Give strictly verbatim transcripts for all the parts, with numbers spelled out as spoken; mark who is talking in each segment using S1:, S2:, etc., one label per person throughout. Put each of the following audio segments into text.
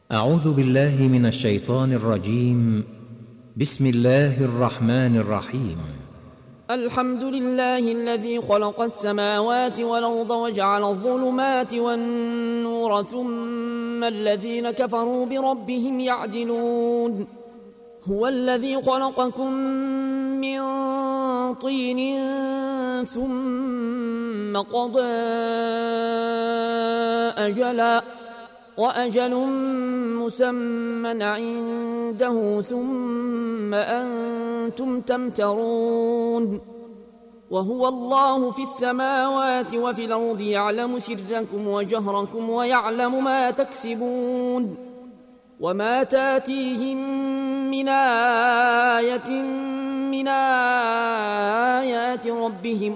S1: أعوذ بالله من الشيطان الرجيم. بسم الله الرحمن الرحيم.
S2: الحمد لله الذي خلق السماوات والأرض وجعل الظلمات والنور ثم الذين كفروا بربهم يعدلون. هو الذي خلقكم من طين ثم قضى أجلا وأجل مسمى عنده ثم أنتم تمترون. وهو الله في السماوات وفي الأرض يعلم سركم وجهركم ويعلم ما تكسبون. وما تاتيهم من آية من آيات ربهم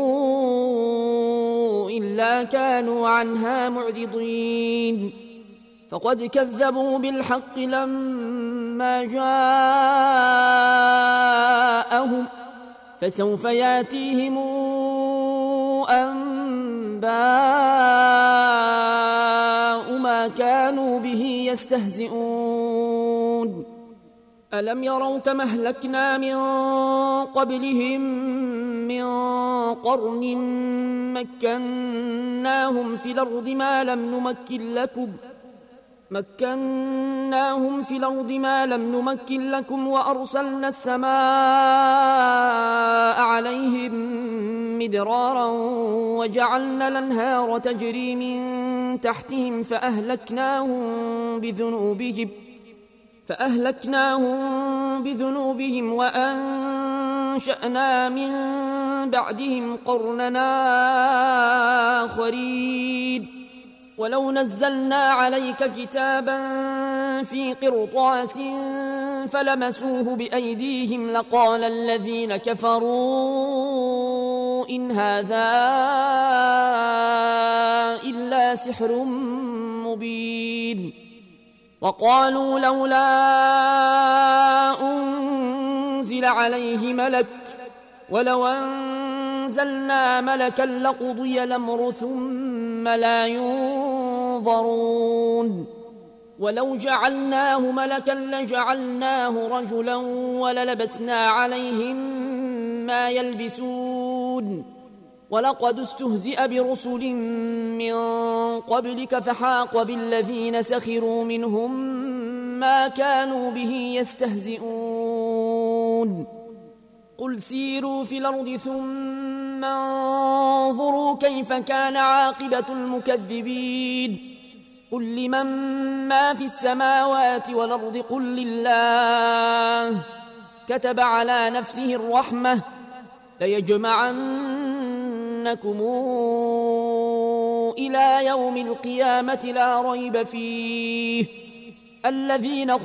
S2: إلا كانوا عنها معرضين. فقد كذبوا بالحق لما جاءهم فسوف ياتيهم أنباء ما كانوا به يستهزئون. ألم يروا كما أهلكنا من قبلهم من قرن مكناهم في الأرض ما لم نمكن لكم مكناهم في الأرض ما لم نمكن لكم وأرسلنا السماء عليهم مدرارا وجعلنا الأنهار تجري من تحتهم فأهلكناهم بذنوبهم فأهلكناهم بذنوبهم وأنشأنا من بعدهم قرننا آخرين. ولو نزلنا عليك كتابا في قرطاس فلمسوه بأيديهم لقال الذين كفروا إن هذا إلا سحر مبين. وقالوا لولا أنزل عليه ملك ولو أنزلنا ملكا لقضي الأمر ثم لا ينظرون. ولو جعلناه ملكا لجعلناه رجلا وللبسنا عليهم ما يلبسون. ولقد استهزئ برسل من قبلك فحاق بالذين سخروا منهم ما كانوا به يستهزئون. قل سيروا في الأرض ثم انظروا كيف كان عاقبة المكذبين. قل لمن ما في السماوات والأرض قل لله كتب على نفسه الرحمة ليجمعنكم إلى يوم القيامة لا ريب فيه الذين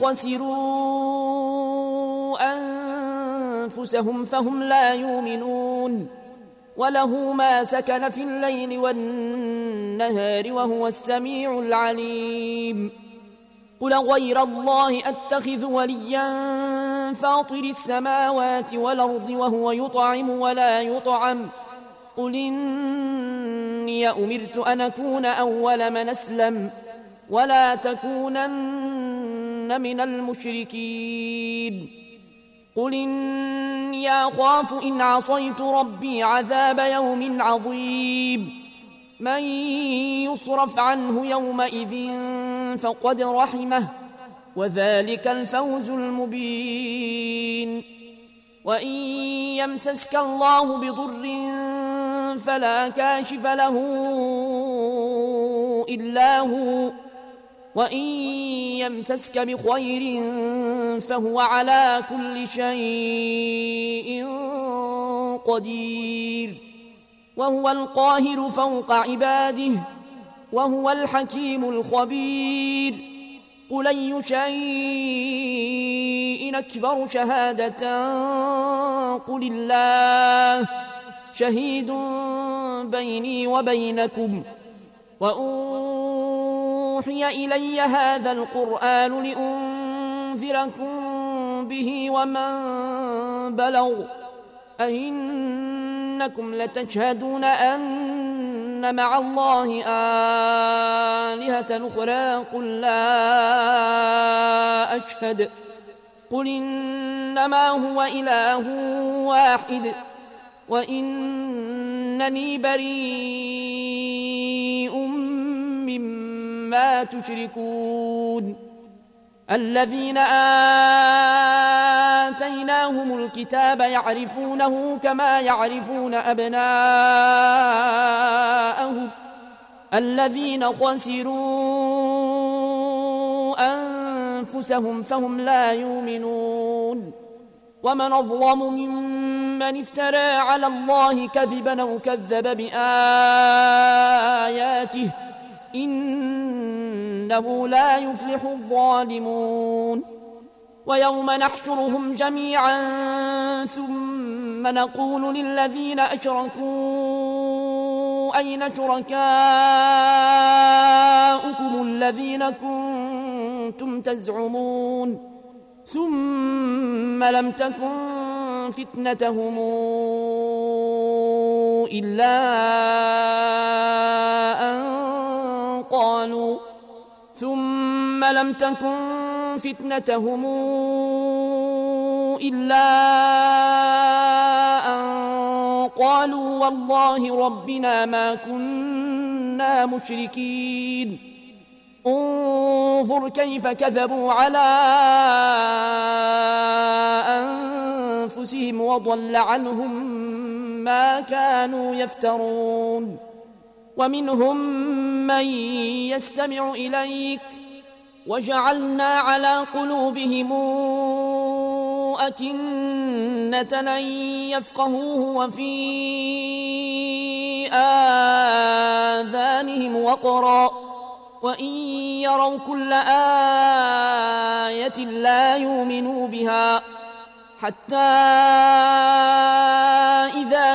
S2: خسروا أنفسهم فهم لا يؤمنون. وله ما سكن في الليل والنهار وهو السميع العليم. قل غير الله أتخذ وليا فاطر السماوات والأرض وهو يطعم ولا يطعم قل إني أمرت أن أكون أول من أسلم ولا تكونن من المشركين. قل إني أخاف إن عصيت ربي عذاب يوم عظيم. من يصرف عنه يومئذ فقد رحمه وذلك الفوز المبين. وإن يمسسك الله بضر فلا كاشف له إلا هو وإن يمسسك بخير فهو على كل شيء قدير. وهو القاهر فوق عباده وهو الحكيم الخبير. قل أي شيء أكبر شهادة قل الله شهيد بيني وبينكم وأوحي إلي هذا القرآن لأنذركم به ومن بلغ أئنكم لتشهدون أن مع الله آلهة أخرى قل لا أشهد قل إنما هو إله واحد وإنني بريء مما تشركون الذين آتيناهم الكتاب يعرفونه كما يعرفون أبناءهم الذين خسروا أنفسهم فهم لا يؤمنون ومن أظلم ممن افترى على الله كذبا أو كذب بآياته إنه لا يفلح الظالمون ويوم نحشرهم جميعا ثم نقول للذين أشركوا أين شركاؤكم الذين كنتم تزعمون ثم لم تكن فتنتهم إلا أن قالوا ثم لم تكن فتنتهم إلا أن قالوا والله ربنا ما كنا مشركين انظر كيف كذبوا على أنفسهم وضل عنهم ما كانوا يفترون ومنهم من يستمع إليك وجعلنا على قلوبهم أكنة أن يفقهوه وفي آذانهم وقرا وإن يروا كل آية لا يؤمنوا بها حتى إذا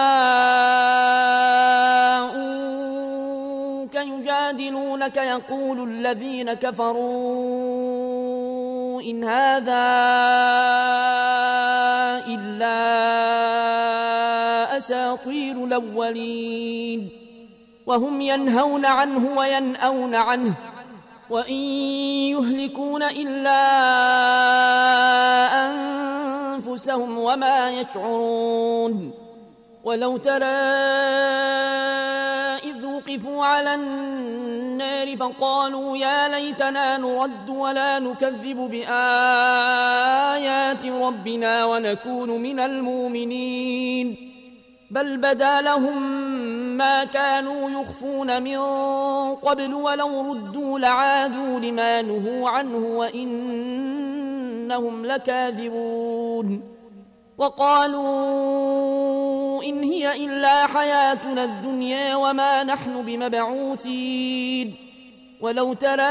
S2: جاءوك يجادلونك يقول الذين كفروا إن هذا إلا أساطير الأولين وهم ينهون عنه وينأون عنه وإن يهلكون إلا أنفسهم وما يشعرون ولو ترى إذ وقفوا على النار فقالوا يا ليتنا نرد ولا نكذب بآيات ربنا ونكون من المؤمنين بل بدا لهم ما كانوا يخفون من قبل ولو ردوا لعادوا لما نهوا عنه وإنهم لكاذبون وقالوا إن هي إلا حياتنا الدنيا وما نحن بمبعوثين ولو ترى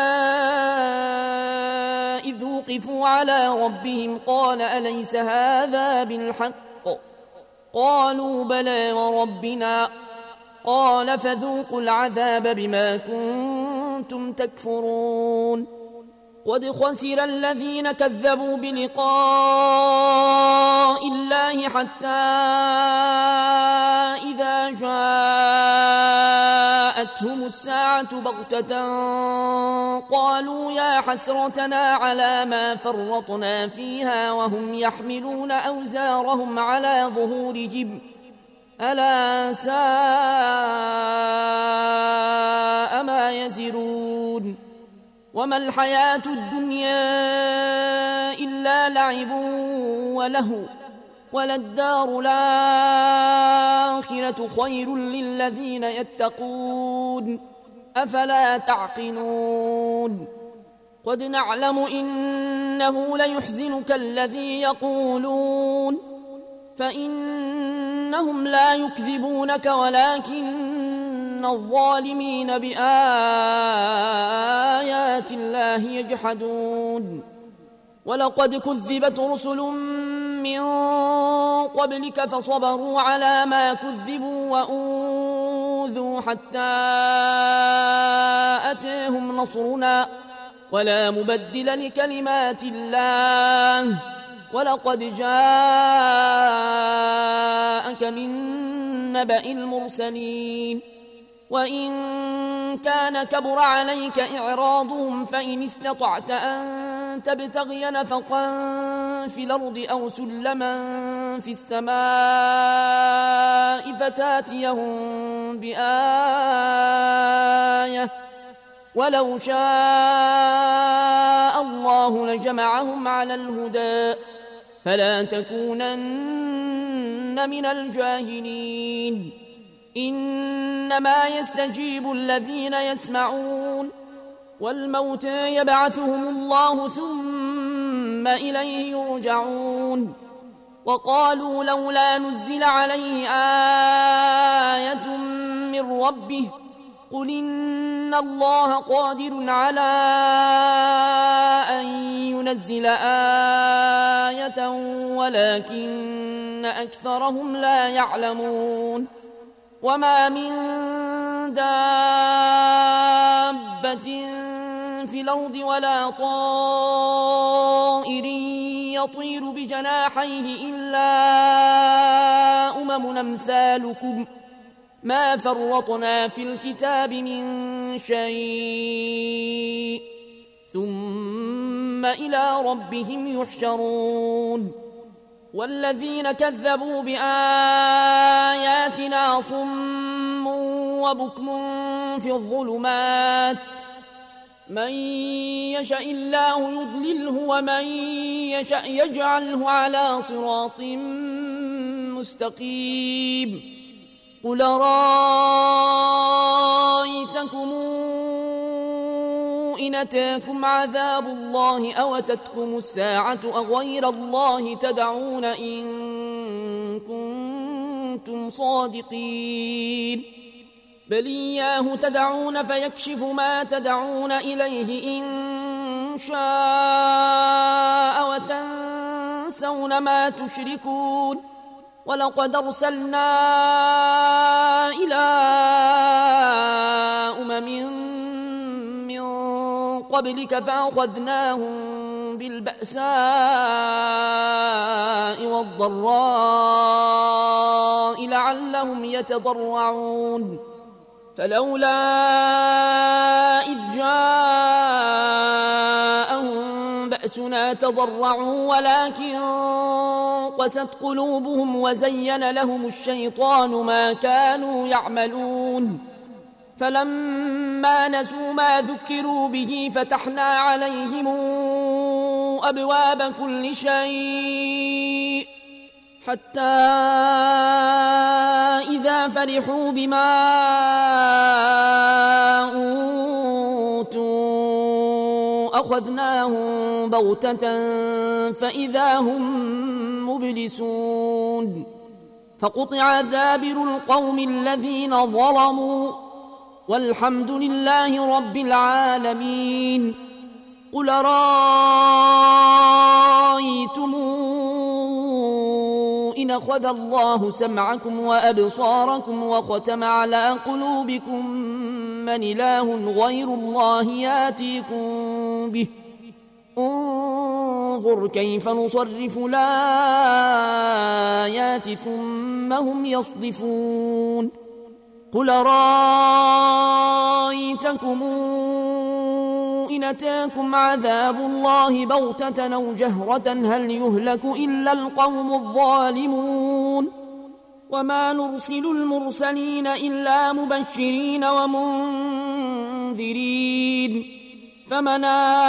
S2: إذ وقفوا على ربهم قال أليس هذا بالحق قالوا بلى وربنا قال فذوقوا العذاب بما كنتم تكفرون قد خسر الذين كذبوا بلقاء الله حتى إذا جاءتهم الساعة بغتة قالوا يا حسرتنا على ما فرطنا فيها وهم يحملون أوزارهم على ظهورهم ألا ساء ما يزرون وما الحياة الدنيا إلا لعب وله وللدار الآخرة خير للذين يتقون أفلا تعقلون قد نعلم إنه ليحزنك الذي يقولون فإنهم لا يكذبونك ولكن الظالمين بآيات الله يجحدون ولقد كذبت رسل من قبلك فصبروا على ما كذبوا وأوذوا حتى أتاهم نصرنا ولا مبدل لكلمات الله ولقد جاءك من نبأ المرسلين وإن كان كبر عليك إعراضهم فإن استطعت أن تبتغي نفقا في الأرض أو سلما في السماء فتاتيهم بآية ولو شاء الله لجمعهم على الهدى فلا تكونن من الجاهلين إنما يستجيب الذين يسمعون والموتى يبعثهم الله ثم إليه يرجعون وقالوا لولا نزل عليه آية من ربه قل إن الله قادر على أن ينزل آية ولكن أكثرهم لا يعلمون وما من دابة في الأرض ولا طائر يطير بجناحيه إلا أمم أمثالكم ما فرطنا في الكتاب من شيء ثم إلى ربهم يحشرون والذين كذبوا بآياتنا صم وبكم في الظلمات من يشاء الله يضلله ومن يشاء يجعله على صراط مستقيم قل رأيتكم إن أتاكم عذاب الله أو أتتكم الساعة أغير الله تدعون إن كنتم صادقين بل إياه تدعون فيكشف ما تدعون إليه إن شاء وتنسون ما تشركون ولقد أرسلنا إلى أمم من قبلك فأخذناهم بالبأساء والضراء لعلهم يتضرعون فلولا إذ جاءهم بأسنا تضرعوا ولكن قست قلوبهم وزين لهم الشيطان ما كانوا يعملون فلما نسوا ما ذكروا به فتحنا عليهم أبواب كل شيء حتى إذا فرحوا بما أوتوا أخذناهم بغتة فإذا هم مبلسون فقطع دابر القوم الذين ظلموا والحمد لله رب العالمين قل رأيتم إن أخذ الله سمعكم وأبصاركم وختم على قلوبكم من إله غير الله ياتيكم به انظر كيف نصرف الآيات ثم هم يصدفون قل رأيتكم إن أتاكم عذاب الله بغتة أو جهرة هل يهلك إلا القوم الظالمون وما نرسل المرسلين إلا مبشرين ومنذرين فمن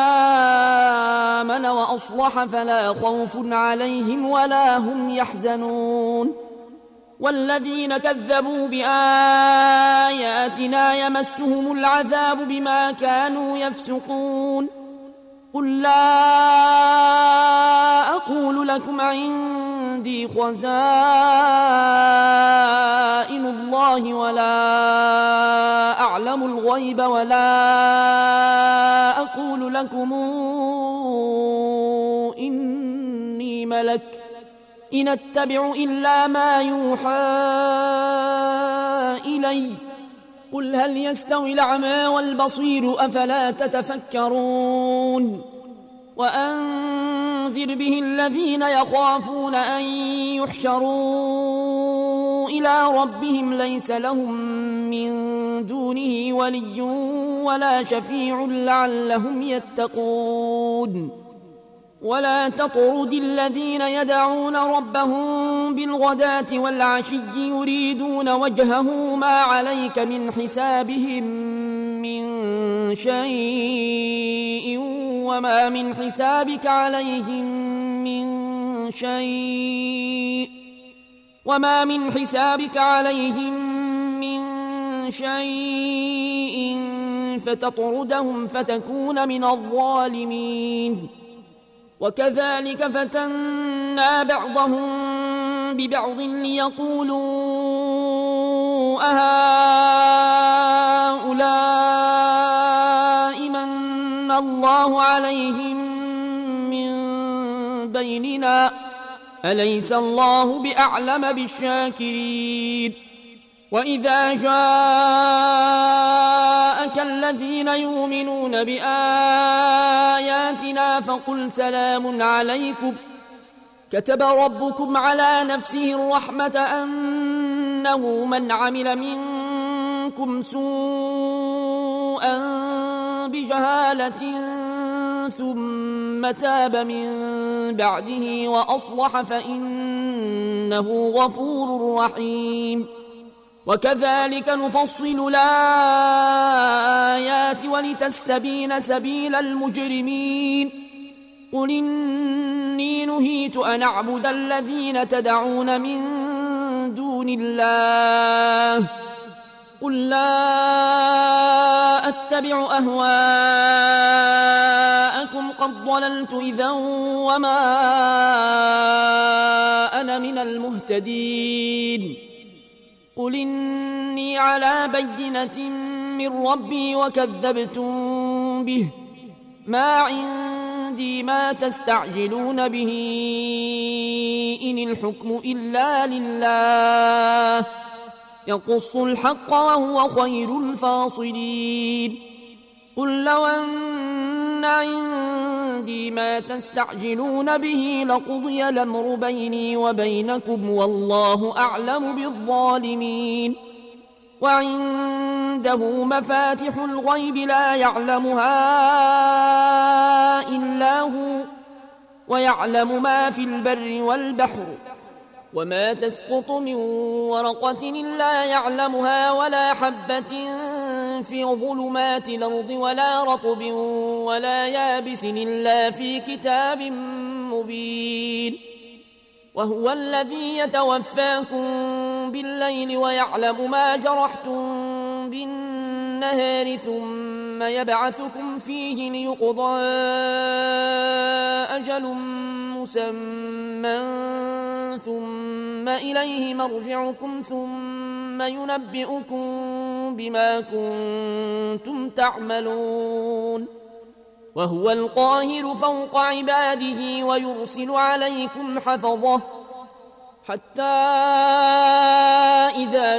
S2: آمن وأصلح فلا خوف عليهم ولا هم يحزنون والذين كذبوا بآياتنا يمسهم العذاب بما كانوا يفسقون قل لا أقول لكم عندي خزائن الله ولا أعلم الغيب ولا أقول لكم إني ملك إن أتبع إلا ما يوحى إلي قل هل يستوي الأعمى والبصير أفلا تتفكرون وأنذر به الذين يخافون أن يحشروا إلى ربهم ليس لهم من دونه ولي ولا شفيع لعلهم يتقون ولا تطرد الذين يدعون ربهم بالغداة والعشي يريدون وجهه ما عليك من حسابهم من شيء وما من حسابك عليهم من شيء وما من حسابك عليهم من شيء فتطردهم فتكون من الظالمين وكذلك فتنا بعضهم ببعض ليقولوا أهؤلاء من الله عليهم من بيننا أليس الله بأعلم بالشاكرين وإذا جاءك الذين يؤمنون بآياتنا فقل سلام عليكم كتب ربكم على نفسه الرحمة أنه من عمل منكم سوءا بجهالة ثم تاب من بعده وأصلح فإنه غفور رحيم وكذلك نفصل الآيات ولتستبين سبيل المجرمين قل إني نهيت أن أعبد الذين تدعون من دون الله قل لا أتبع أهواءكم قد ضللت إذا وما أنا من المهتدين قل إني على بينة من ربي وكذبتم به ما عندي ما تستعجلون به إن الحكم إلا لله يقص الحق وهو خير الفاصلين قل لو أن عندي ما تستعجلون به لقضي الأمر بيني وبينكم والله أعلم بالظالمين وعنده مفاتح الغيب لا يعلمها إلا هو ويعلم ما في البر والبحر وما تسقط من ورقة إلا يعلمها ولا حبة في ظلمات الأرض ولا رطب ولا يابس إلا في كتاب مبين وهو الذي يتوفاكم بالليل ويعلم ما جرحتم بالنهار ثم يبعثكم فيه ليقضى أجل مسمى ثم إليه مرجعكم ثم ينبئكم بما كنتم تعملون وهو القاهر فوق عباده ويرسل عليكم حفظه حتى إذا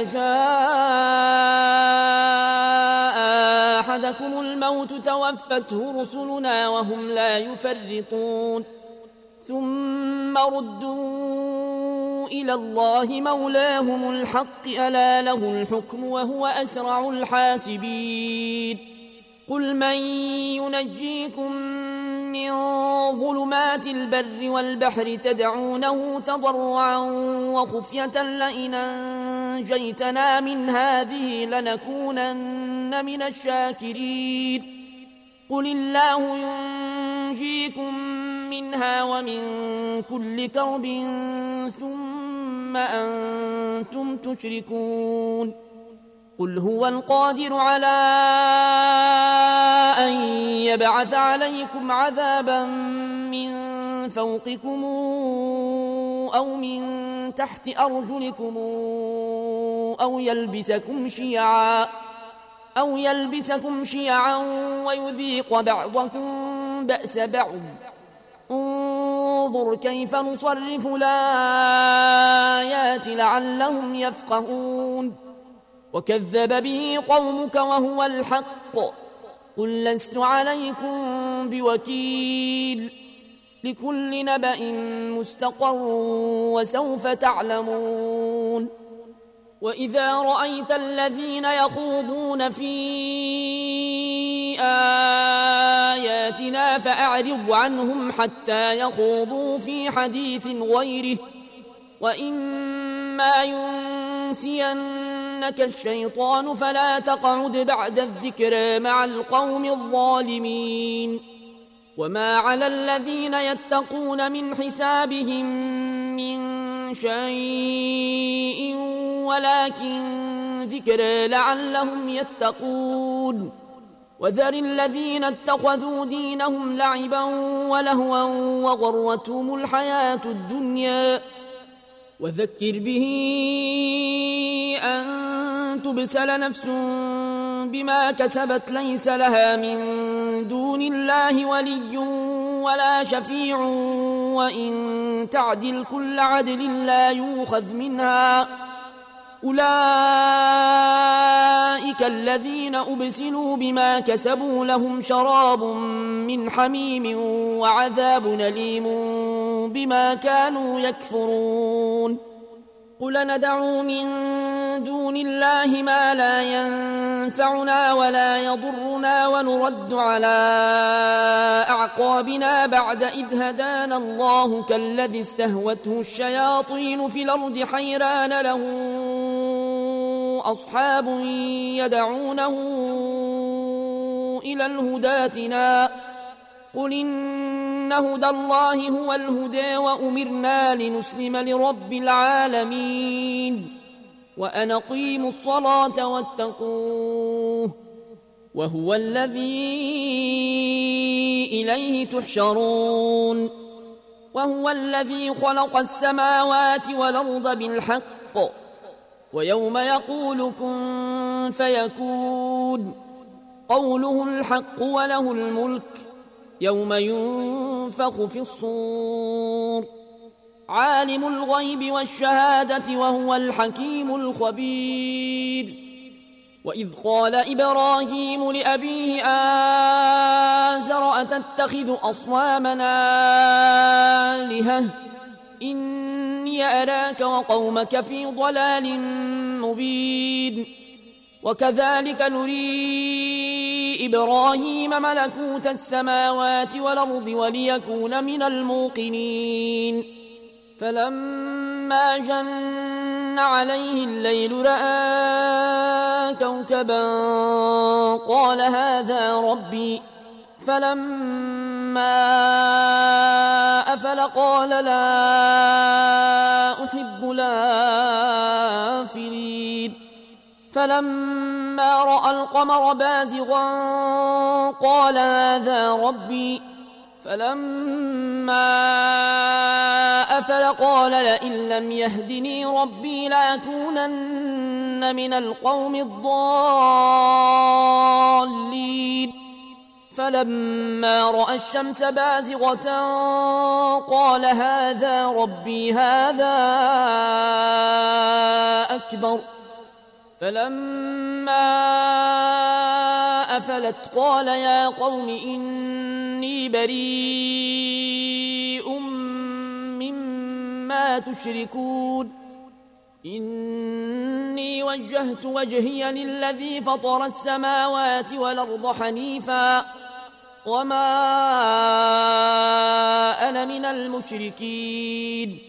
S2: جاء أحدكم الموت توفته رسلنا وهم لا يفرطون ثم ردوا إلى الله مولاهم الحق ألا له الحكم وهو أسرع الحاسبين قل من ينجيكم من ظلمات البر والبحر تدعونه تضرعا وخفية لئن أنجيتنا من هذه لنكونن من الشاكرين قل الله ينجيكم منها ومن كل كرب ثم أنتم تشركون قل هو القادر على أن يبعث عليكم عذابا من فوقكم أو من تحت أرجلكم أو يلبسكم شيعا أو يلبسكم شيعا ويذيق بعضكم بأس بعض انظر كيف نصرف الآيات لعلهم يفقهون وكذب به قومك وهو الحق قل لست عليكم بوكيل لكل نبأ مستقر وسوف تعلمون وإذا رأيت الذين يخوضون في آياتنا فأعرض عنهم حتى يخوضوا في حديث غيره، وإما ينسينك الشيطان فلا تقعد بعد الذكرى مع القوم الظالمين. وما على الذين يتقون من حسابهم من شيء ولكن ذكرى لعلهم يتقون. وذر الذين اتخذوا دينهم لعبا ولهوا وغرتهم الحياة الدنيا، وذكر به أن تبسل نفس بما كسبت ليس لها من دون الله ولي ولا شفيع، وإن تعدل كل عدل لا يؤخذ منها. أولئك الذين أبسلوا بما كسبوا لهم شراب من حميم وعذاب أليم بما كانوا يكفرون. قل ندعو من دون الله ما لا ينفعنا ولا يضرنا ونرد على أعقابنا بعد إذ هدانا الله كالذي استهوته الشياطين في الأرض حيران له أصحاب يدعونه إلى الهدى ائتنا. قل إن هدى الله هو الهدى وأمرنا لنسلم لرب العالمين وأن أقيموا الصلاة واتقوه وهو الذي إليه تحشرون. وهو الذي خلق السماوات والأرض بالحق ويوم يقول كن فيكون قوله الحق وله الملك يوم ينفخ في الصور. عالم الغيب والشهادة وهو الحكيم الخبير. وإذ قال إبراهيم لأبيه آزر أتتخذ أصنامنا آلهة إني أراك وقومك في ضلال مبين. وكذلك نري إبراهيم ملكوت السماوات والأرض وليكون من الموقنين. فلما جن عليه الليل رأى كوكبا قال هذا ربي، فلما أفل قال لا أحب الآفلين. فلما رأى القمر بازغا قال هذا ربي، فلما أفل قال لئن لم يهدني ربي لأكونن من القوم الضالين. فلما رأى الشمس بازغة قال هذا ربي هذا أكبر. فلما أفلت قال يا قوم إني بريء مما تشركون. إني وجهت وجهي للذي فطر السماوات والأرض حنيفا وما أنا من المشركين.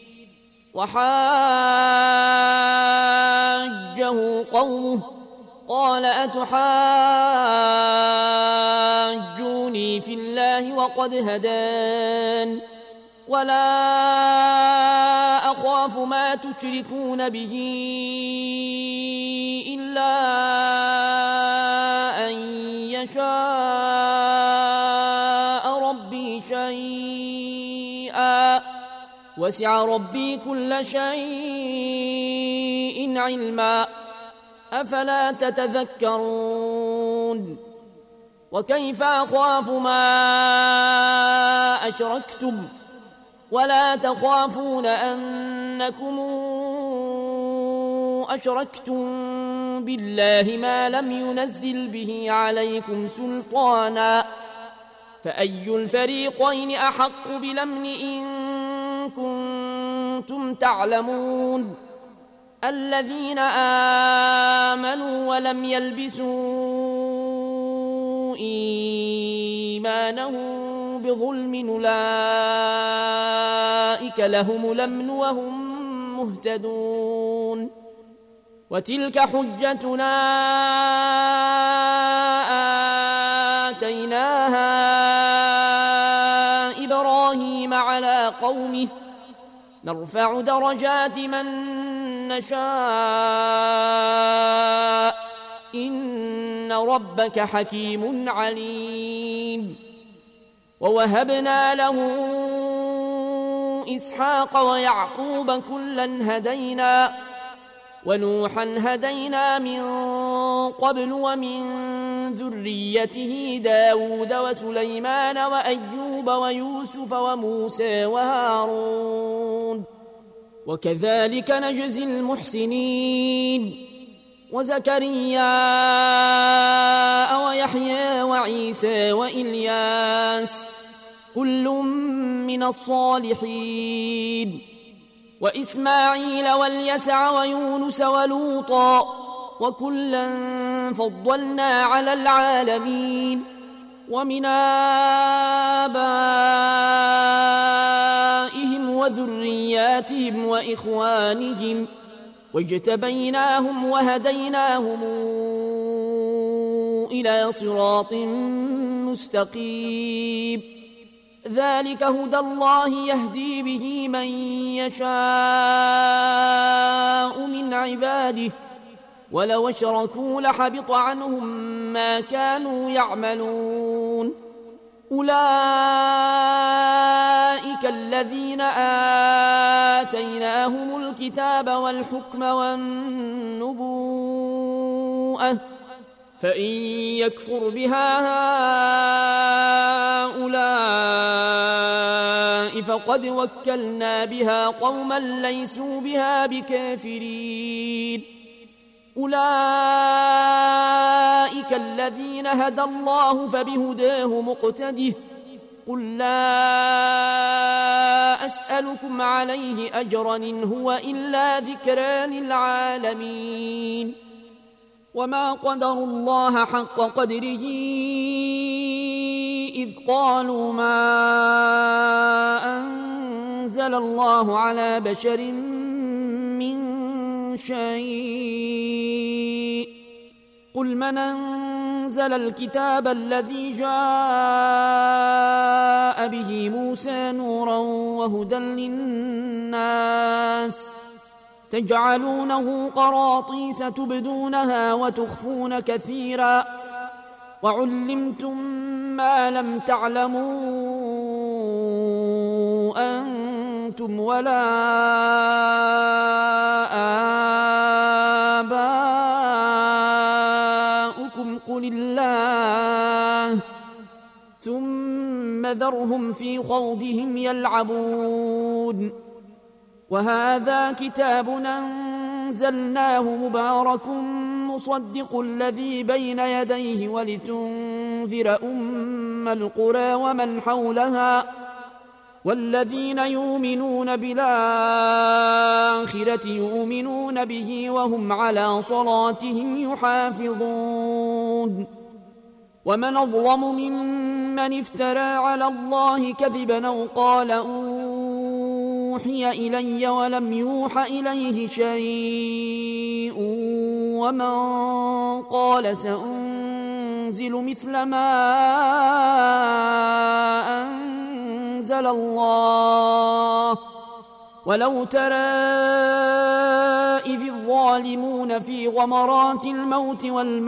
S2: وحاجه قومه قال أتحاجوني في الله وقد هدان ولا أخاف ما تشركون به إلا أن يشاء ربي شيئا وسع ربي كل شيء علما أفلا تتذكرون. وكيف أخاف ما أشركتم ولا تخافون أنكم أشركتم بالله ما لم ينزل به عليكم سلطانا فأي الفريقين أحق بالأمن إن كنتم تعلمون. الذين آمنوا ولم يلبسوا إيمانهم بظلم أولئك لهم الأمن وهم مهتدون وتلك حجتنا آتيناها إبراهيم على قومه نرفع درجات من نشاء إن ربك حكيم عليم ووهبنا له إسحاق ويعقوب كلا هدينا ونوحا هدينا من قبل ومن ذريته داود وسليمان وأيوب ويوسف وموسى وهارون وكذلك نجزي المحسنين وزكريا ويحيى وعيسى وإلياس كل من الصالحين وإسماعيل واليسع ويونس ولوطا وكلا فضلنا على العالمين ومن آبائهم وذرياتهم وإخوانهم واجتبيناهم وهديناهم إلى صراط مستقيم ذلك هدى الله يهدي به من يشاء من عباده ولو اشركوا لحبط عنهم ما كانوا يعملون أولئك الذين آتيناهم الكتاب والحكم والنبوءة فإن يكفر بها هؤلاء فقد وكلنا بها قوما ليسوا بها بكافرين أولئك الذين هدى الله فبهداه مقتده قل لا أسألكم عليه أجرا إن هو إلا ذكرى للعالمين وما قدروا الله حق قدره إذ قالوا ما أنزل الله على بشر من شيء قل من أنزل الكتاب الذي جاء به موسى نورا وهدى للناس تجعلونه قراطيس تبدونها وتخفون كثيرا وعلمتم ما لم تعلموا أنتم ولا آباؤكم قل الله ثم ذرهم في خوضهم يلعبون وهذا كتاب أنزلناه مبارك مصدق الذي بين يديه ولتنذر أم القرى ومن حولها والذين يؤمنون بالآخرة يؤمنون به وهم على صلاتهم يحافظون ومن أظلم ممن افترى على الله كذبا أو قال أوحي إلي ولم يوح إليه شيء ومن قال سأنزل مثل ما أنزل الله ولو ترى إذ الظالمون في غمرات الموت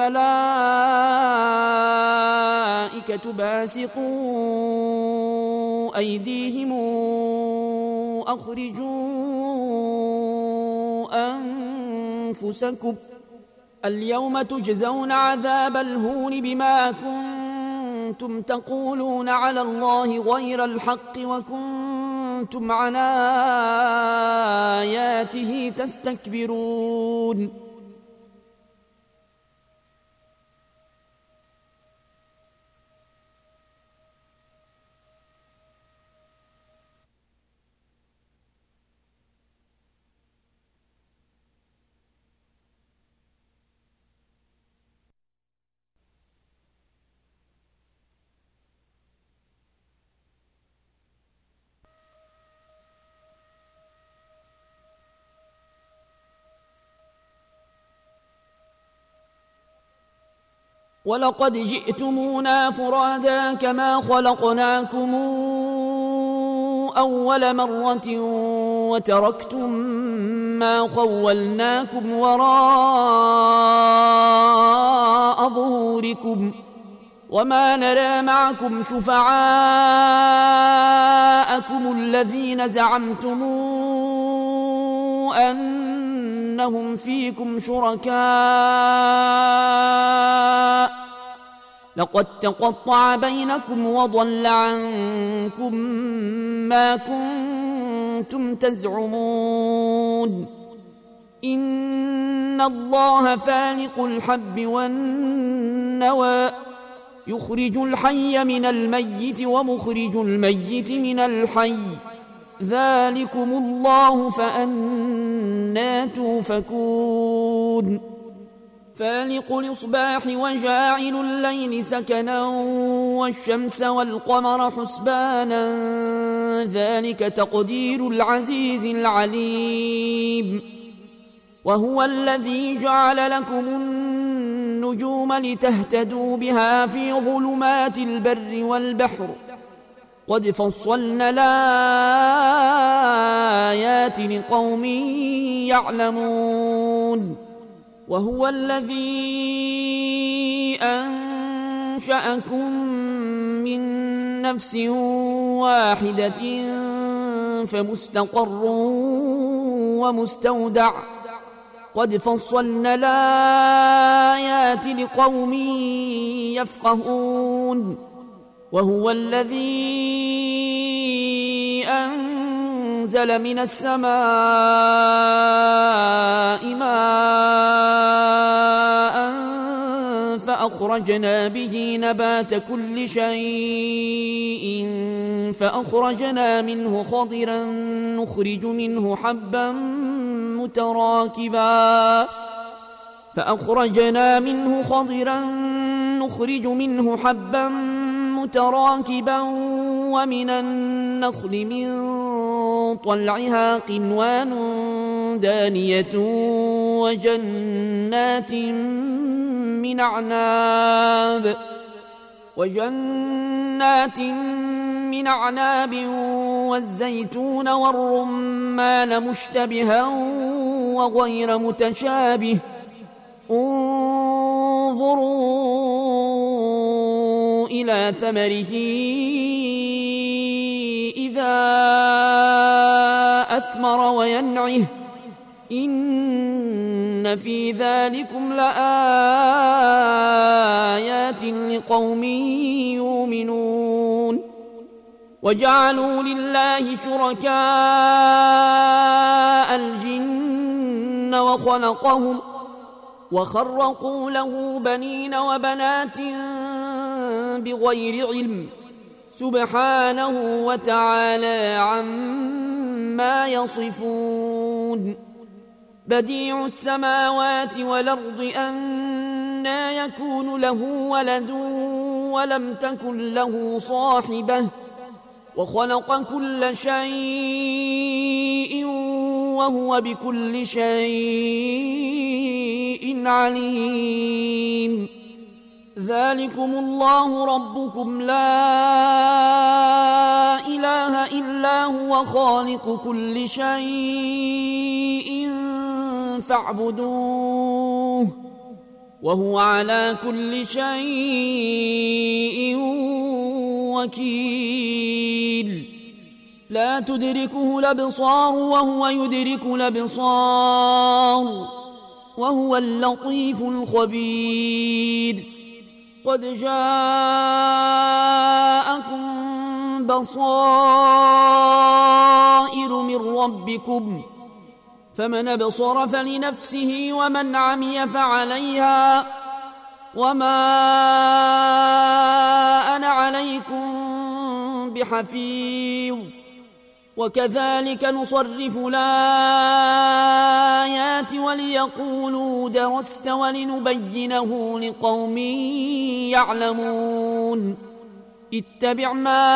S2: والملائكة باسطوا أيديهم أخرجوا أنفسكم اليوم تجزون عذاب الهون بما كنتم تقولون على الله غير الحق وكنتم عن آياته تستكبرون ولقد جئتمونا فرادا كما خلقناكم أول مرة وتركتم ما خولناكم وراء ظهوركم وما نرى معكم شفعاءكم الذين زعمتم أنهم فيكم شركاء لقد تقطع بينكم وضل عنكم ما كنتم تزعمون إن الله فالق الحب والنوى يخرج الحي من الميت ومخرج الميت من الحي ذلكم الله فأنى توفكون فالق الإصباح وجاعل الليل سكنا والشمس والقمر حسبانا ذلك تقدير العزيز العليم وهو الذي جعل لكم النجوم لتهتدوا بها في ظلمات البر والبحر قد فصلنا الآيات لقوم يعلمون وهو الذي أنشأكم من نفس واحدة فمستقر ومستودع قد فصلنا الآيات لقوم يفقهون وهو الذي أنزل من السماء ماء فأخرجنا به نبات كل شيء فأخرجنا منه خضرا نخرج منه حبا متراكبا فأخرجنا منه خضرا نخرج منه حبا متراكبا ومن النخل من طلعها قنوان دانية وجنات من أعناب وجنات من أعناب والزيتون والرمان مشتبها وغير متشابه انظروا إلى ثمره إذا أثمر وينعه إن في ذلكم لآيات لقوم يؤمنون وجعلوا لله شركاء الجن وخلقهم وخرقوا له بنين وبنات بغير علم سبحانه وتعالى عما يصفون بديع السماوات والأرض أنى يكون له ولد ولم تكن له صاحبة وخلق كل شيء وهو بكل شيء عليم ذلكم الله ربكم لا إله إلا هو خالق كل شيء فاعبدوه وهو على كل شيء وكيل لا تدركه الأبصار وهو يدرك الأبصار وهو اللطيف الخبير قد جاءكم بصائر من ربكم فمن أبصر فلنفسه ومن عمي فعليها وما أنا عليكم بحفيظ وكذلك نصرف الآيات وليقولوا درست ولنبينه لقوم يعلمون اتبع ما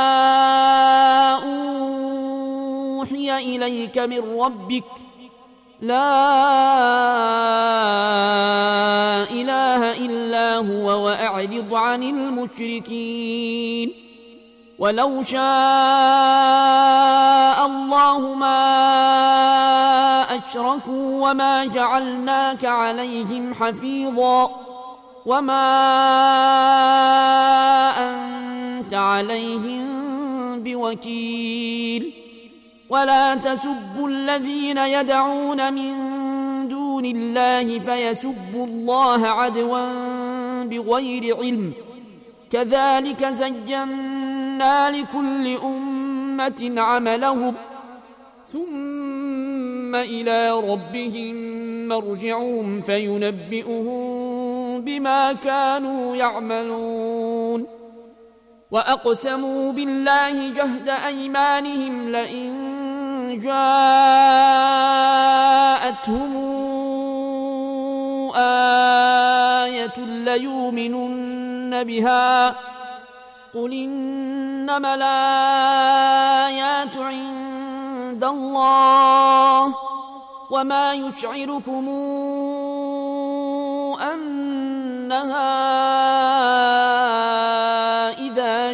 S2: أوحي إليك من ربك لا إله إلا هو وأعرض عن المشركين ولو شاء الله ما أشركوا وما جعلناك عليهم حفيظا وما أنت عليهم بوكيل ولا تسبوا الذين يدعون من دون الله فيسبوا الله عدوا بغير علم كذلك زينا لكل أمة عملهم ثم إلى ربهم مرجعهم فينبئهم بما كانوا يعملون وأقسموا بالله جهد أيمانهم لئن جاءتهم آية ليؤمنن بها قل إنما الآيات عند الله وما يشعركم أنها إذا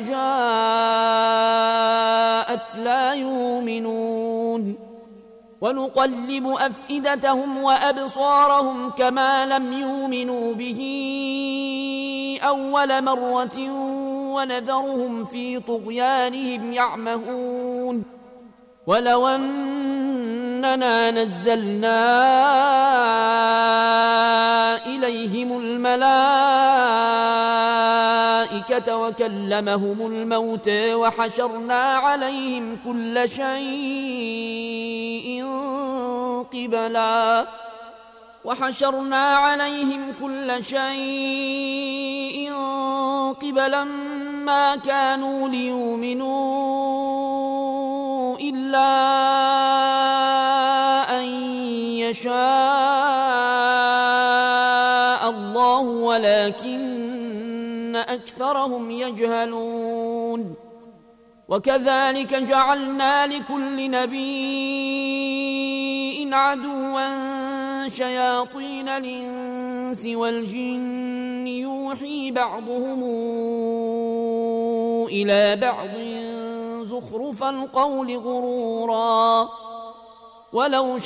S2: جاءت لا يؤمنون ونقلب أفئدتهم وأبصارهم كما لم يؤمنوا به أول مرة ونذرهم في طغيانهم يعمهون ولو أننا نزلنا إليهم الملائكة وكلمهم الموت وحشرنا عليهم كل شيء قبلا وحشرنا عليهم كل شيء قبلا ما كانوا ليؤمنوا إلا أن يشاء الله ولكن أكثرهم يجهلون وكذلك جعلنا لكل نبي عدوا شياطين الإنس والجن يوحي بعضهم إلى بعض زخرف القول غرورا ولو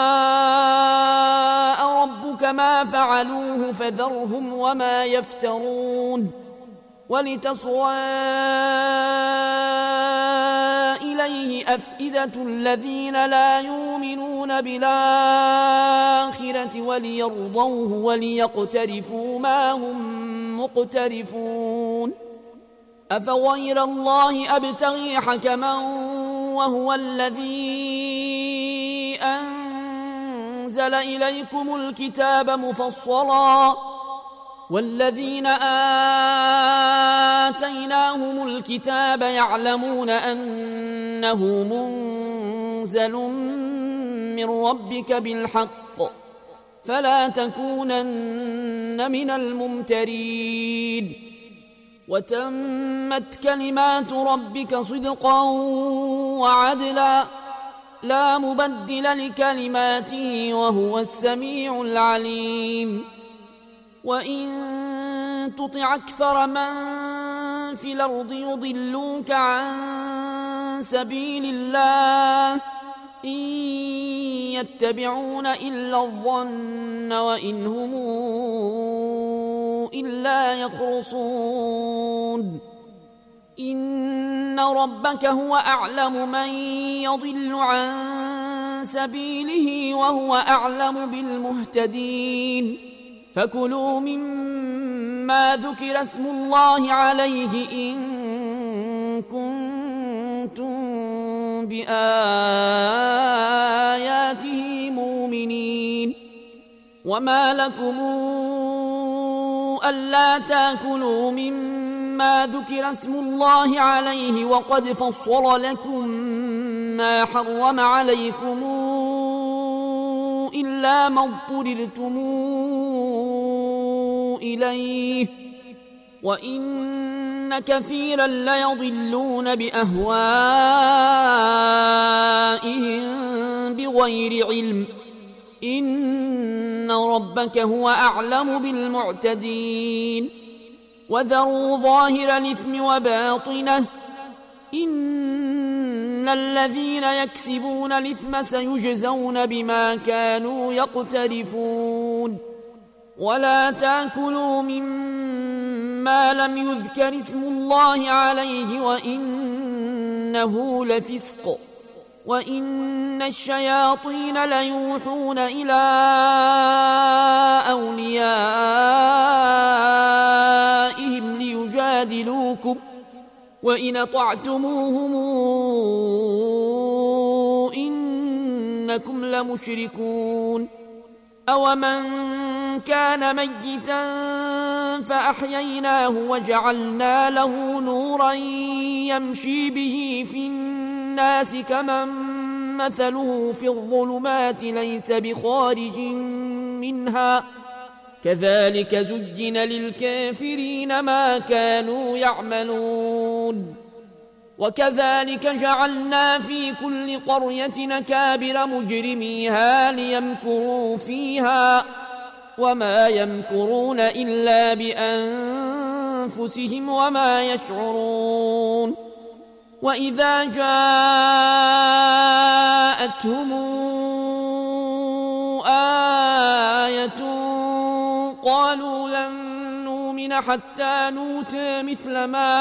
S2: شاء ربك ما فعلوه فذرهم وما يفترون ولتصغى إليه أفئدة الذين لا يؤمنون بالآخرة وليرضوه وليقترفوا ما هم مقترفون أفغير الله أبتغي حكما وهو الذي أنزل إليكم الكتاب مفصلا والذين آتيناهم الكتاب يعلمون أنه منزل من ربك بالحق فلا تكونن من الممترين وتمت كلمات ربك صدقا وعدلا لا مبدل لكلماته وهو السميع العليم وإن تطع أكثر من في الأرض يضلوك عن سبيل الله إن يتبعون إلا الظن وإن هم إلا يخرصون إن ربك هو أعلم من يضل عن سبيله وهو أعلم بالمهتدين فكلوا مما ذكر اسم الله عليه إن كنتم بآياته مؤمنين وما لكم ألا تأكلوا مما ذكر اسم الله عليه وقد فصل لكم ما حرم عليكم إلا ما اضطررتم إليه وإن كثيرا ليضلون بأهوائهم بغير علم إن ربك هو أعلم بالمعتدين وذروا ظاهر الإثم وباطنه إن الذين يكسبون الإثم سيجزون بما كانوا يقترفون ولا تأكلوا مما لم يذكر اسم الله عليه وإنه لفسق وإن الشياطين ليوحون إلى أوليائهم ليجادلوكم وإن أطعتموهم إنكم لمشركون أومن كان ميتا فأحييناه وجعلنا له نورا يمشي به في الناس كمن مثله في الظلمات ليس بخارج منها كذلك زين للكافرين ما كانوا يعملون وكذلك جعلنا في كل قرية أكابر مجرميها ليمكروا فيها وما يمكرون إلا بأنفسهم وما يشعرون وإذا جاءتهم آية قالوا لن نؤمن حتى نؤتى مثل ما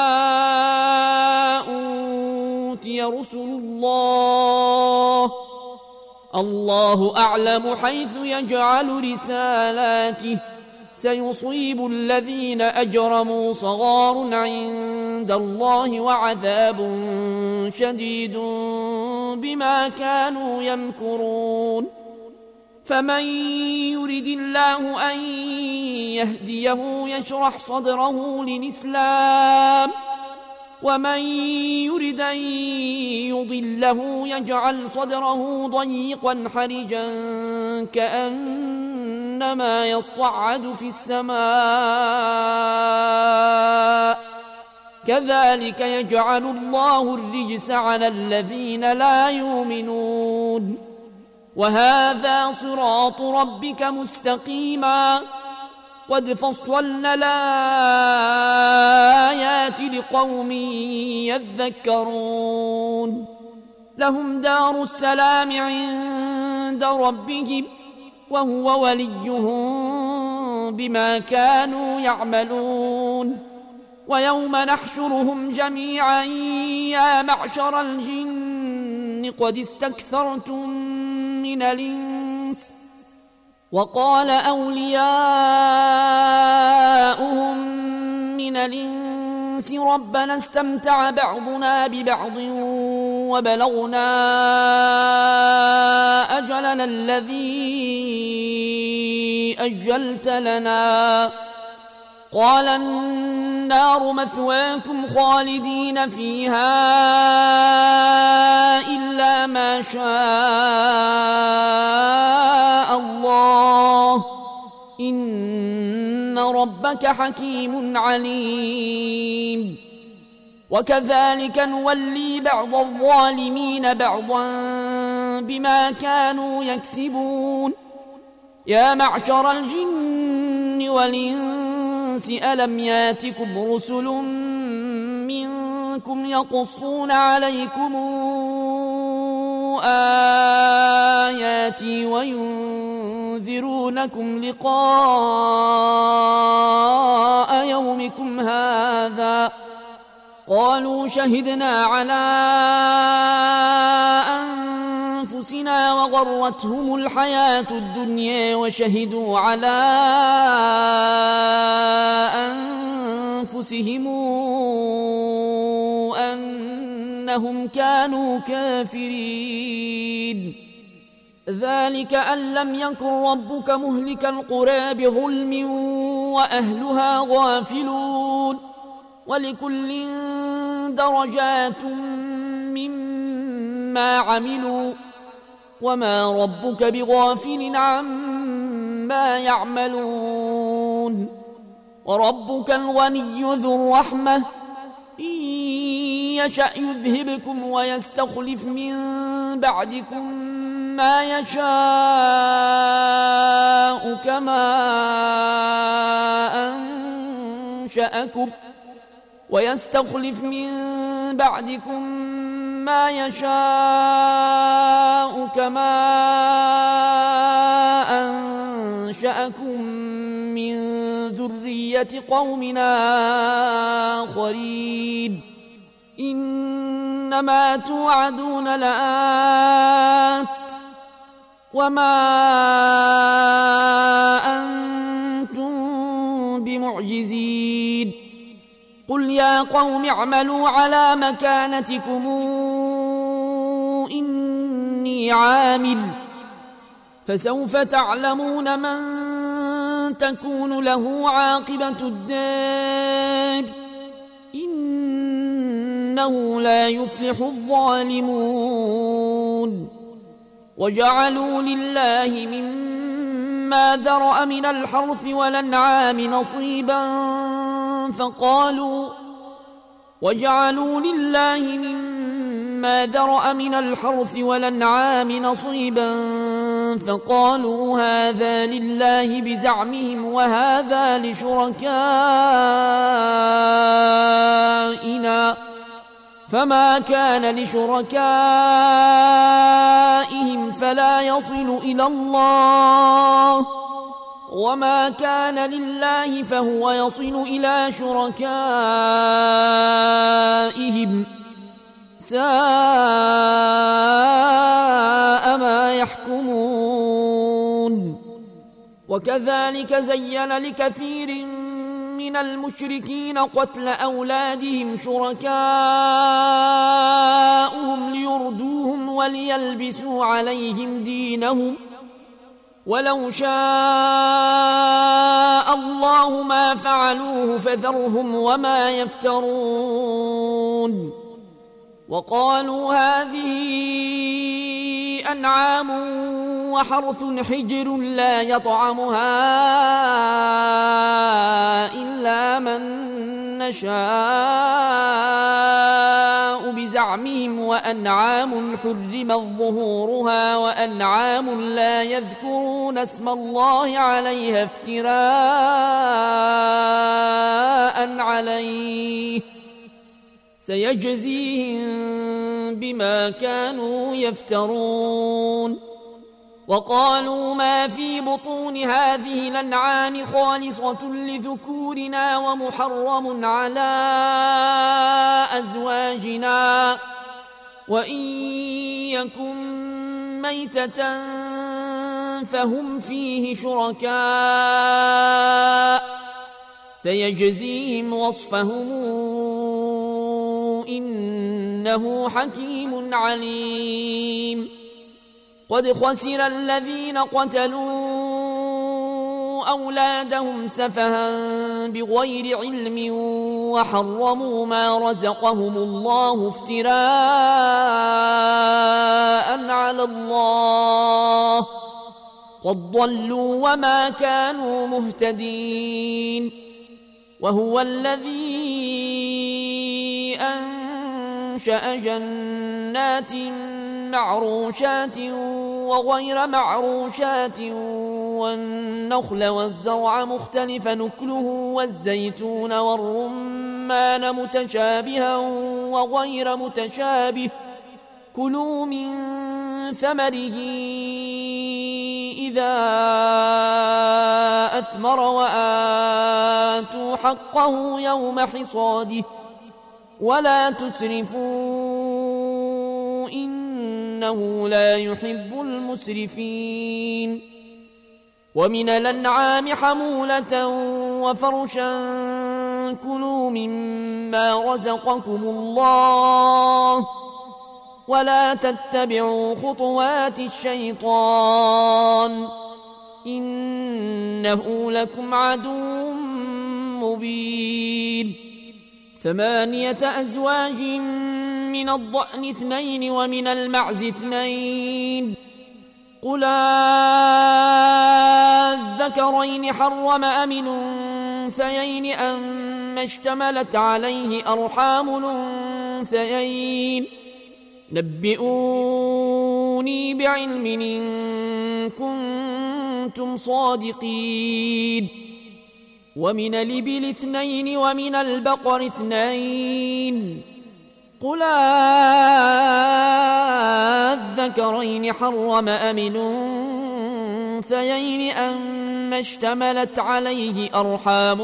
S2: أوتي رسل الله الله أعلم حيث يجعل رسالاته سيصيب الذين أجرموا صغار عند الله وعذاب شديد بما كانوا يمكرون فمن يرد الله أن يهديه يشرح صدره للإسلام ومن يرد أن يضله يجعل صدره ضيقا حرجا كأنما يصعد في السماء كذلك يجعل الله الرجس على الذين لا يؤمنون وهذا صراط ربك مستقيما قد فصلنا الآيات لقوم يذكرون لهم دار السلام عند ربهم وهو وليهم بما كانوا يعملون ويوم نحشرهم جميعا يا معشر الجن قد استكثرتم من الإنس وقال أولياؤهم من الإنس ربنا استمتع بعضنا ببعض وبلغنا أجلنا الذي أجلت لنا قال النار مثواكم خالدين فيها إلا ما شاء الله إن ربك حكيم عليم وكذلك نولي بعض الظالمين بعضا بما كانوا يكسبون يا معشر الجن والإنس ألم ياتكم رسل منكم يقصون عليكم آياتي وينذرونكم لقاء يومكم هذا قالوا شهدنا على أنفسنا وغرتهم الحياة الدنيا وشهدوا على أنفسهم أنهم كانوا كافرين ذلك أن لم يكن ربك مهلك القرى بظلم وأهلها غافلون ولكل درجات مما عملوا وما ربك بغافل عما يعملون وربك الغني ذو الرحمة إن يشأ يذهبكم ويستخلف من بعدكم ما يشاء كما أنشأكم ويستخلف من بعدكم ما يشاء كما أنشأكم من ذرية قومنا آخرين إنما توعدون لآت وما أنتم بمعجزين قل يا قوم اعملوا على مكانتكم إني عامل فسوف تعلمون من تكون له عاقبة الدار إنه لا يفلح الظالمون وجعلوا لله مما ذرأ من الحرث والأنعام نصيبا فقالوا وجعلوا لله مما ذرأ من الحرث والأنعام نصيبا فقالوا هذا لله بزعمهم وهذا لشركائنا فما كان لشركائهم فلا يصل إلى الله وما كان لله فهو يصل إلى شركائهم ساء ما يحكمون وكذلك زين لكثير من المشركين قتل أولادهم شركاؤهم ليردوهم وليلبسوا عليهم دينهم ولو شاء الله ما فعلوه فذرهم وما يفترون وقالوا هذه أنعام وحرث حجر لا يطعمها إلا من نشاء بزعمهم وأنعام حرمت ظهورها وأنعام لا يذكرون اسم الله عليها افتراء عليه سيجزيهم بما كانوا يفترون وقالوا ما في بطون هذه الأنعام خالصة لذكورنا ومحرم على أزواجنا وإن يكن ميتة فهم فيه شركاء سيجزيهم وصفهم إنه حكيم عليم قد خسر الذين قتلوا أولادهم سفها بغير علم وحرموا ما رزقهم الله افتراء على الله قد ضلوا وما كانوا مهتدين وهو الذي أنشأ جنات معروشات وغير معروشات والنخل والزرع مختلف نكله والزيتون والرمان متشابها وغير متشابه كلوا من ثمره إذا أثمر وآتوا حقه يوم حصاده ولا تسرفوا إنه لا يحب المسرفين ومن الأنعام حمولة وفرشا كلوا مما رزقكم الله ولا تتبعوا خطوات الشيطان إنه لكم عدو مبين ثمانية أزواج من الضأن اثنين ومن المعز اثنين قل الذكرين حرم أم الأنثيين أما اشتملت عليه أرحام الأنثيين نبئوني ائتوني بعلم إن كنتم صادقين. ومن الإبل اثنين ومن البقر اثنين قل أذكرين حرم أم الأنثيين أما اشتملت عليه أرحام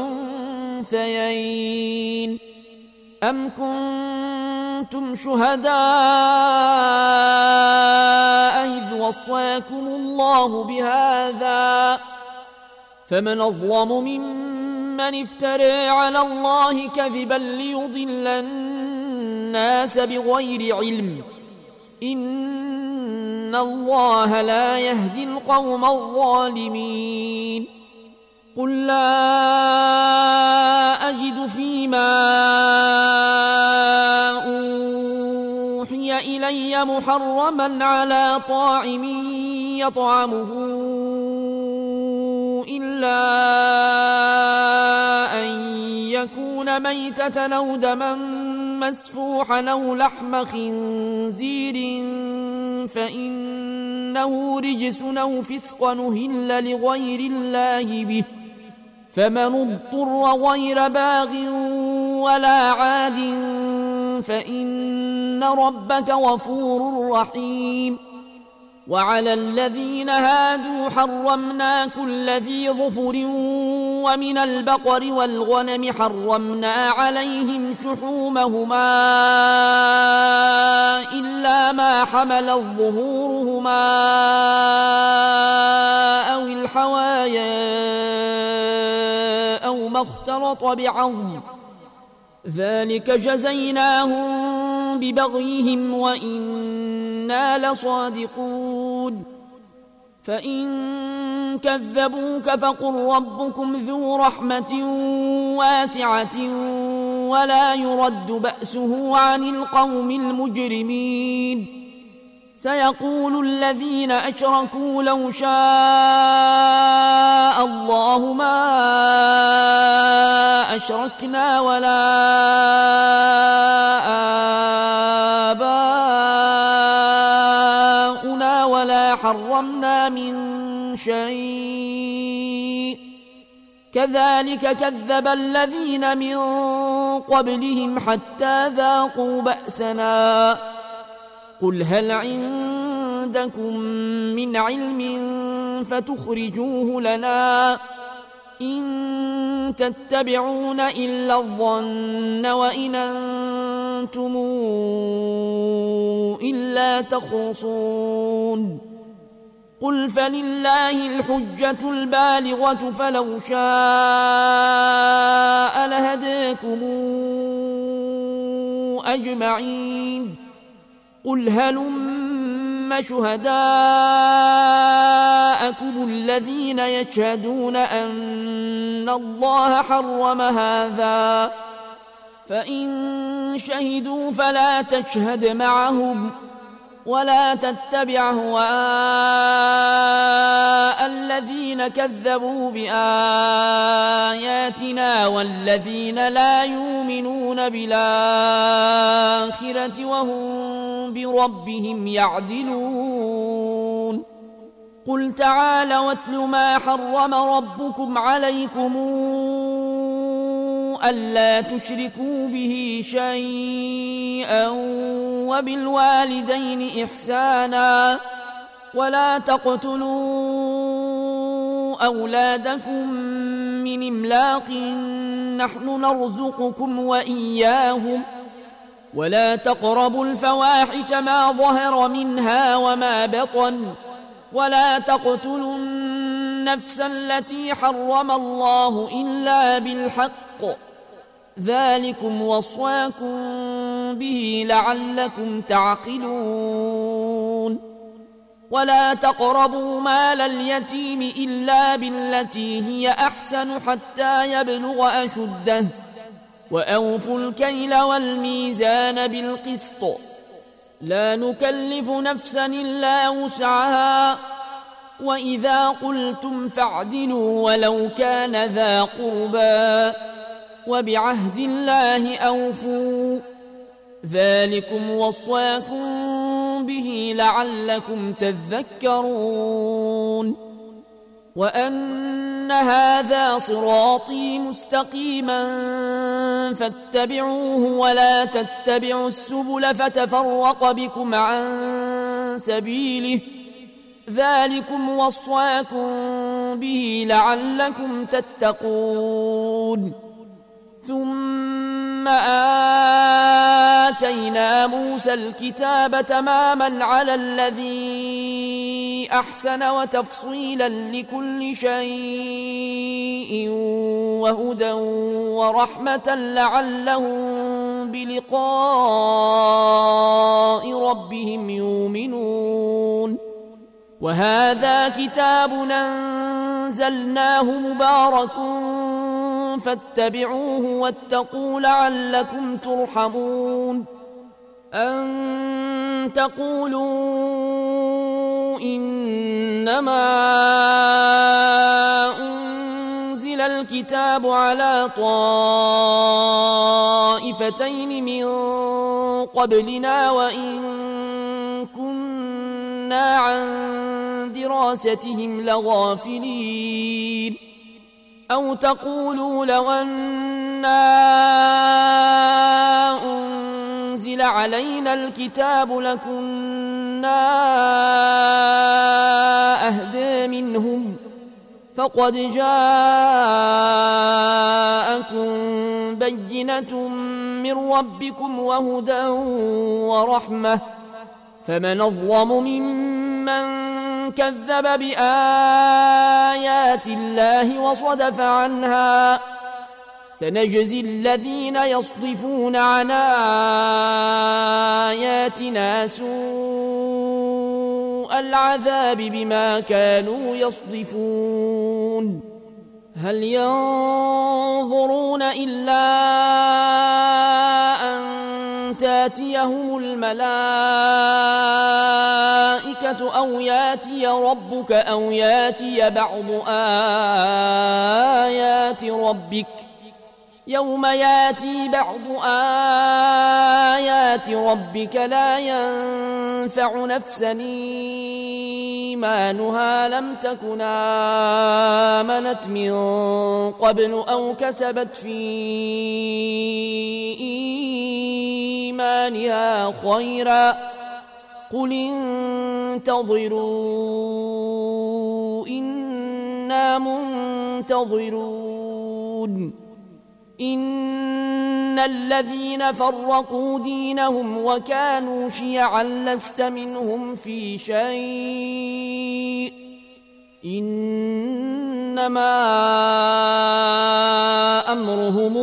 S2: الأنثيين أم كنتم شهداء إذ وصاكم الله بهذا فمن أظلم ممن افترى على الله كذبا ليضل الناس بغير علم إن الله لا يهدي القوم الظالمين. قل لا أجد فيما أوحي إلي محرما على طاعم يطعمه إلا أن يكون ميتة أو دما مسفوحا أو لحم خنزير فإنه رجس أو فسق أهل لغير الله به فمن اضطر غير باغ ولا عاد فإن ربك غفور رحيم. وعلى الذين هادوا حرمنا كل ذي ظفر ومن البقر والغنم حرمنا عليهم شحومهما إلا ما حملت ظهورهما أو الحوايا أو ما اختلط بعظم ذلك جزيناهم ببغيهم وإنا لصادقون. فإن كذبوك فقل ربكم ذو رحمة واسعة ولا يرد بأسه عن القوم المجرمين. سيقول الذين أشركوا لو شاء الله ما أشركنا ولا آباؤنا ولا حرمنا من شيء كذلك كذب الذين من قبلهم حتى ذاقوا بأسنا. قل هل عندكم من علم فتخرجوه لنا إن تتبعون إلا الظن وإن أنتم إلا تخرصون. قل فلله الحجة البالغة فلو شاء لهداكم أجمعين. قل هلم شهداءكم الذين يشهدون أن الله حرم هذا فإن شهدوا فلا تشهد معهم ولا تتبع أهواء الذين كذبوا بآياتنا والذين لا يؤمنون بالآخرة وهم بربهم يعدلون. قل تعالوا واتل ما حرم ربكم عليكم ألا تشركوا به شيئا وبالوالدين إحسانا ولا تقتلوا أولادكم من إملاق نحن نرزقكم وإياهم ولا تقربوا الفواحش ما ظهر منها وما بطن ولا تقتلوا النفس التي حرم الله إلا بالحق ذلكم وصاكم به لعلكم تعقلون. ولا تقربوا مال اليتيم إلا بالتي هي أحسن حتى يبلغ أشده وأوفوا الكيل والميزان بالقسط لا نكلف نفسا إلا وسعها وإذا قلتم فاعدلوا ولو كان ذا قربى وبعهد الله أوفوا ذلكم وصاكم به لعلكم تذكرون وأن هذا صراطي مستقيما فاتبعوه ولا تتبعوا السبل فتفرق بكم عن سبيله ذلكم وصاكم به لعلكم تتقون ثم آتينا موسى الكتاب تماما على الذي أحسن وتفصيلا لكل شيء وهدى ورحمة لعلهم بلقاء ربهم يؤمنون وهذا كتاب أنزلناه مبارك فاتبعوه واتقوا لعلكم ترحمون أن تقولوا إنما أنزل الكتاب على طائفتين من قبلنا وإن كنا عن دراستهم لغافلين أو تقولوا لو أنا أنزل علينا الكتاب لكنا أهدى منهم فقد جاءكم بينة من ربكم وهدى ورحمة فمن أظلم ممن كذب بآيات الله وصدف عنها سنجزي الذين يصدفون عن آياتنا سوء العذاب بما كانوا يصدفون هل ينظرون إلا أن تاتيهم الملائكة أو ياتي ربك أو ياتي بعض آيات ربك يوم ياتي بعض آيات ربك لا ينفع نفسا إيمانها لم تكن آمنت من قبل أو كسبت في إيمانها خيرا قل انتظروا إنا منتظرون إن الذين فرقوا دينهم وكانوا شيعا لست منهم في شيء إنما أمرهم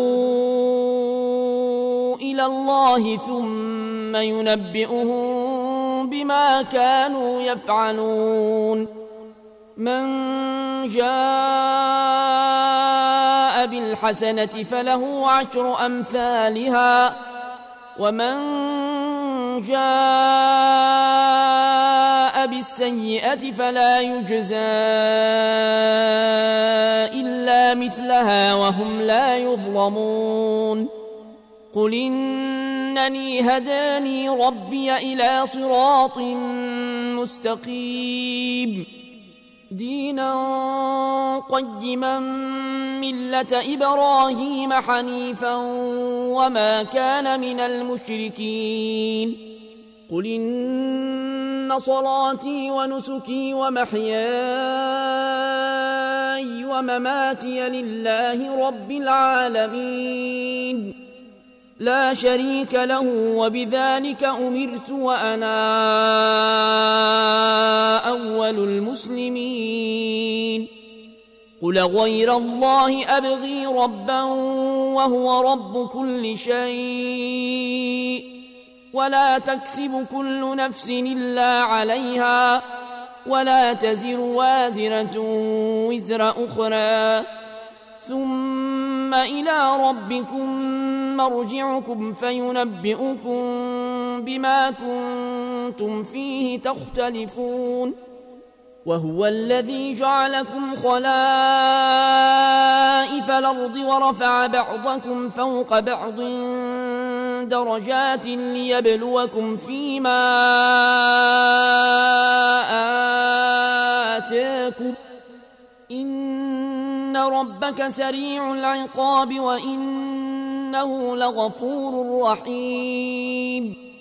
S2: إلى الله ثم ينبئهم بما كانوا يفعلون من جاء بالحسنة فله عشر أمثالها ومن جاء بالسيئة فلا يجزى إلا مثلها وهم لا يظلمون قل إنني هداني ربي إلى صراط مستقيم دينا قيما ملة إبراهيم حنيفا وما كان من المشركين قل إن صلاتي ونسكي ومحياي ومماتي لله رب العالمين لا شريك له وبذلك أمرت وأنا أول المسلمين قل غير الله أبغي ربا وهو رب كل شيء ولا تكسب كل نفس إلا عليها ولا تزر وازرة وزر أخرى ثم إلى ربكم مرجعكم فينبئكم بما كنتم فيه تختلفون وهو الذي جعلكم خلائف الأرض ورفع بعضكم فوق بعض درجات ليبلوكم فيما أتاكم إن ربك سريع العقاب وإنه لغفور رحيم